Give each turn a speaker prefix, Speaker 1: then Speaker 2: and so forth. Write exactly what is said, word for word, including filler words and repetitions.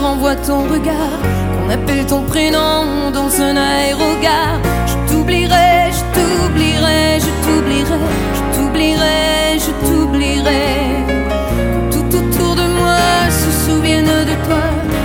Speaker 1: renvoie ton regard, qu'on appelle ton prénom dans un aérogare. Je t'oublierai, je t'oublierai, je t'oublierai, je t'oublierai, je t'oublierai. Que tout autour de moi se souvienne de toi.